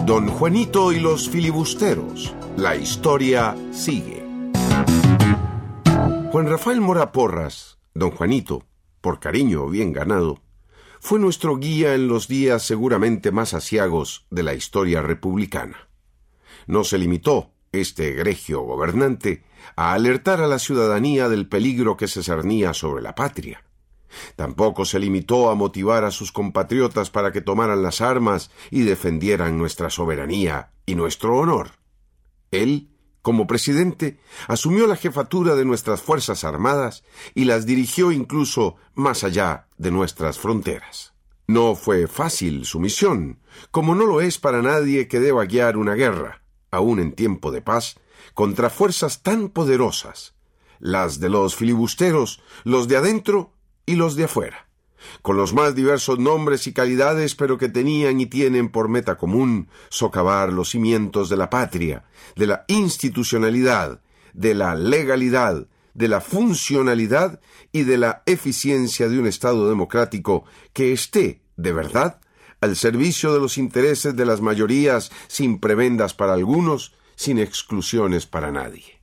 Don Juanito y los filibusteros. La historia sigue. Juan Rafael Mora Porras, don Juanito, por cariño bien ganado, fue nuestro guía en los días seguramente más aciagos de la historia republicana. No se limitó este egregio gobernante a alertar a la ciudadanía del peligro que se cernía sobre la patria. Tampoco se limitó a motivar a sus compatriotas para que tomaran las armas y defendieran nuestra soberanía y nuestro honor. Él, como presidente, asumió la jefatura de nuestras Fuerzas Armadas y las dirigió incluso más allá de nuestras fronteras. No fue fácil su misión, como no lo es para nadie que deba guiar una guerra, aún en tiempo de paz, contra fuerzas tan poderosas, las de los filibusteros, los de adentro y los de afuera, con los más diversos nombres y calidades, pero que tenían y tienen por meta común socavar los cimientos de la patria, de la institucionalidad, de la legalidad, de la funcionalidad y de la eficiencia de un Estado democrático que esté, de verdad, al servicio de los intereses de las mayorías, sin prebendas para algunos, sin exclusiones para nadie.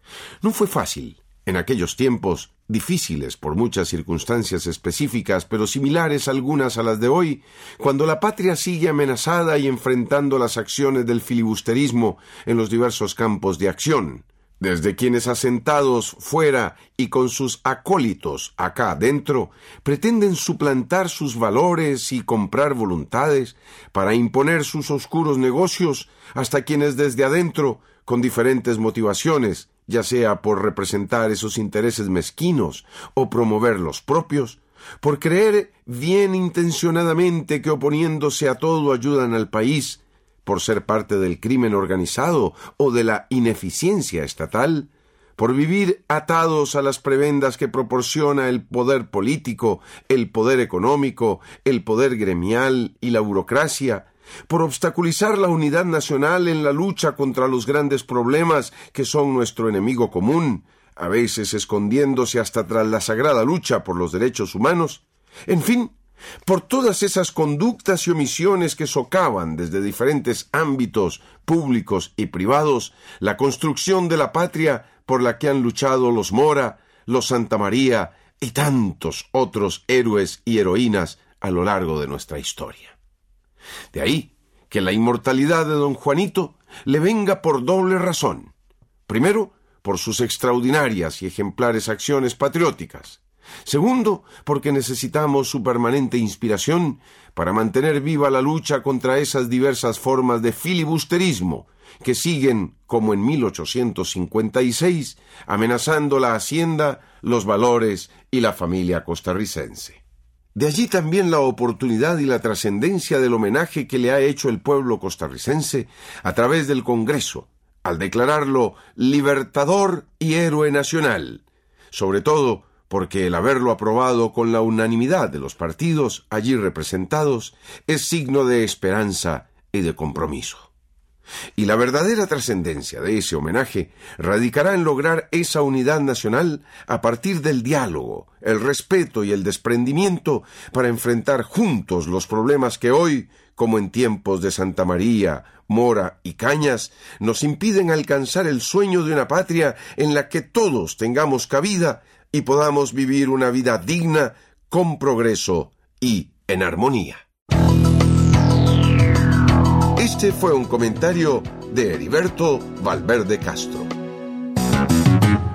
No fue fácil, en aquellos tiempos, difíciles por muchas circunstancias específicas, pero similares algunas a las de hoy, cuando la patria sigue amenazada y enfrentando las acciones del filibusterismo en los diversos campos de acción, desde quienes asentados fuera y con sus acólitos acá dentro, pretenden suplantar sus valores y comprar voluntades para imponer sus oscuros negocios, hasta quienes desde adentro, con diferentes motivaciones, ya sea por representar esos intereses mezquinos o promover los propios, por creer bien intencionadamente que oponiéndose a todo ayudan al país, por ser parte del crimen organizado o de la ineficiencia estatal, por vivir atados a las prebendas que proporciona el poder político, el poder económico, el poder gremial y la burocracia, por obstaculizar la unidad nacional en la lucha contra los grandes problemas que son nuestro enemigo común, a veces escondiéndose hasta tras la sagrada lucha por los derechos humanos, en fin, por todas esas conductas y omisiones que socavan desde diferentes ámbitos públicos y privados la construcción de la patria por la que han luchado los Mora, los Santamaría y tantos otros héroes y heroínas a lo largo de nuestra historia. De ahí que la inmortalidad de don Juanito le venga por doble razón. Primero, por sus extraordinarias y ejemplares acciones patrióticas. Segundo, porque necesitamos su permanente inspiración para mantener viva la lucha contra esas diversas formas de filibusterismo que siguen, como en 1856, amenazando la hacienda, los valores y la familia costarricense. De allí también la oportunidad y la trascendencia del homenaje que le ha hecho el pueblo costarricense a través del Congreso, al declararlo libertador y héroe nacional, sobre todo porque el haberlo aprobado con la unanimidad de los partidos allí representados es signo de esperanza y de compromiso. Y la verdadera trascendencia de ese homenaje radicará en lograr esa unidad nacional a partir del diálogo, el respeto y el desprendimiento para enfrentar juntos los problemas que hoy, como en tiempos de Santamaría, Mora y Cañas, nos impiden alcanzar el sueño de una patria en la que todos tengamos cabida y podamos vivir una vida digna, con progreso y en armonía. Este fue un comentario de Heriberto Valverde Castro.